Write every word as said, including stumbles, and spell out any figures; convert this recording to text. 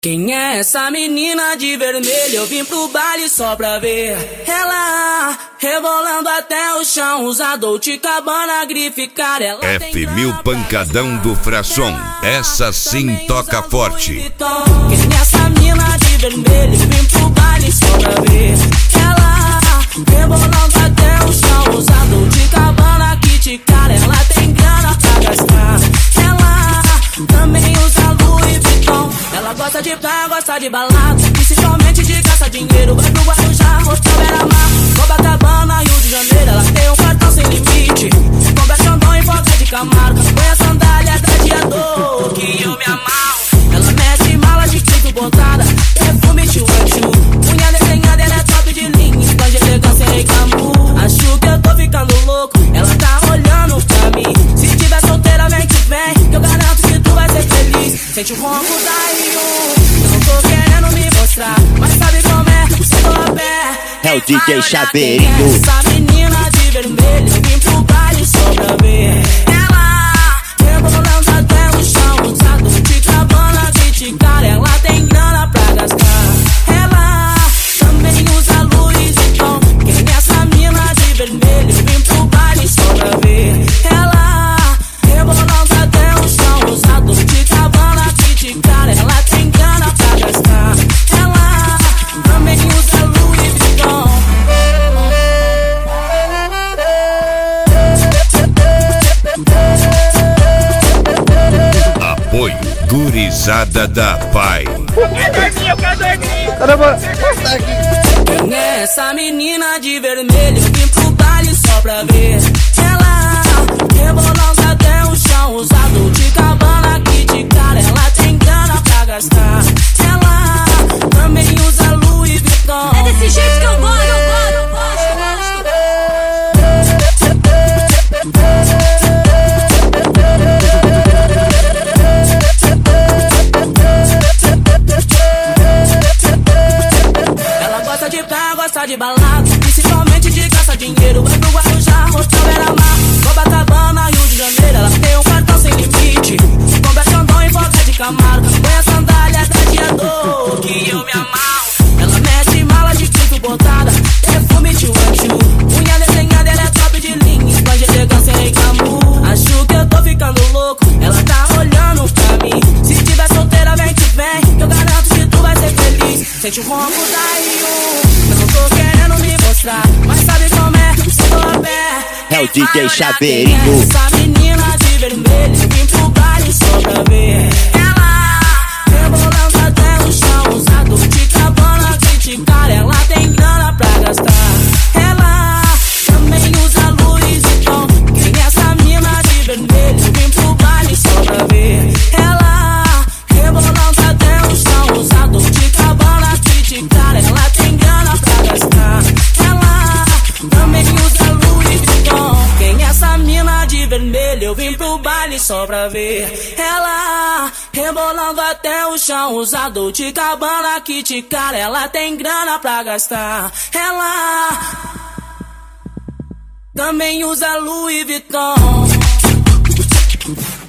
Quem é essa menina de vermelho? Eu vim pro baile só pra ver ela rebolando até o chão. Usa Dolce Gabbana, grife, cara. Ela F mil pancadão do Frasson. Essa sim toca forte. Quem é essa menina de vermelho? Eu vim pro baile só pra ver ela rebolando até o chão. Usa Dolce Gabbana, kit, cara. Ela tem grana pra gastar. Ela também usa Louis Vuitton. Ela gosta de praia, gosta de balada, principalmente de gastar dinheiro. Vai pro Guarujá, Hostel Beira-Mar, Copacabana, Rio de Janeiro. Ela tem um cartão sem limite, compra Xandão e Volta de Camargo. Põe a sandália gladiador, que eu me amarro. Ela mete mala de tinto botada, perfume tchu-tchu. Unha desenhada, ela é top de linha, esconde elegância e glamour. Acho que eu tô ficando louco, ela tá olhando pra mim. Se tiver solteira, vem que vem, que eu garanto que tu vai ser feliz. Sente o ronco da Rio, não tô querendo me mostrar, mas sabe como é, se tô a pé. É o D J Chaveirinho. Essa menina de vermelho, eu vim pro baile só pra ver ela rebolando até o chão. Usa Dolce Gabbana, kit, cara. Ela tem grana pra gastar. Ela também usa Louis Vuitton. Quem é essa mina de vermelho? Eu vim pro baile só pra ver ela rebolando até o chão. Usa Dolce Gabbana, kit, cara. Ela tem grana pra gastar. Ela também usa Louis Vuitton. Apoio Gurizada da Pai. Caderninho, caderninho. Caramba, tá aqui. Quem é essa menina de vermelho? Eu vim pro baile só pra ver ela rebolando até o chão. Usa Dolce Gabbana, kit, cara. Ela tem grana pra gastar. Ela também usa Louis Vuitton. É desse jeito que eu gosto, eu gosto, eu gosto, eu gosto. Ela gosta de praia, gosta de balada, principalmente de gastar dinheiro. Vai pro Guarujá, Hostel Beira-Mar, Copacabana, Rio de Janeiro. Ela tem um cartão sem limite, compra Xandão e Volta de Camargo. Põe a sandália gladiador, que eu me amarro. Ela mete mala de tinto botada, perfume tchu-tchu. Unha desenhada, ela é top de linha, esconde elegância e glamour. Acho que eu tô ficando louco, ela tá olhando pra mim. Se tiver solteira, vem que vem, que eu garanto que tu vai ser feliz. Sente o ronco da Rio, eu não tô querendo me mostrar, mas sabe como é, se tô a pé. É o D J Chaveirinho. Quem é essa menina de vermelho? Eu vim pro baile só pra ver ela rebolando até o chão. Usa Dolce Gabbana, kit, cara. Ela tem grana pra gastar. Ela também usa Louis Vuitton. Quem é essa mina de vermelho? Eu vim pro baile só pra ver ela rebolando até o chão. Usa Dolce Gabbana, kit, cara. Ela tem grana pra gastar. Ela também usa Louis Vuitton. Quem é essa mina de vermelho? Eu vim pro baile só pra ver ela rebolando até o chão. Usa Dolce Gabbana, kit, cara. Ela tem grana pra gastar. Ela também usa Louis Vuitton.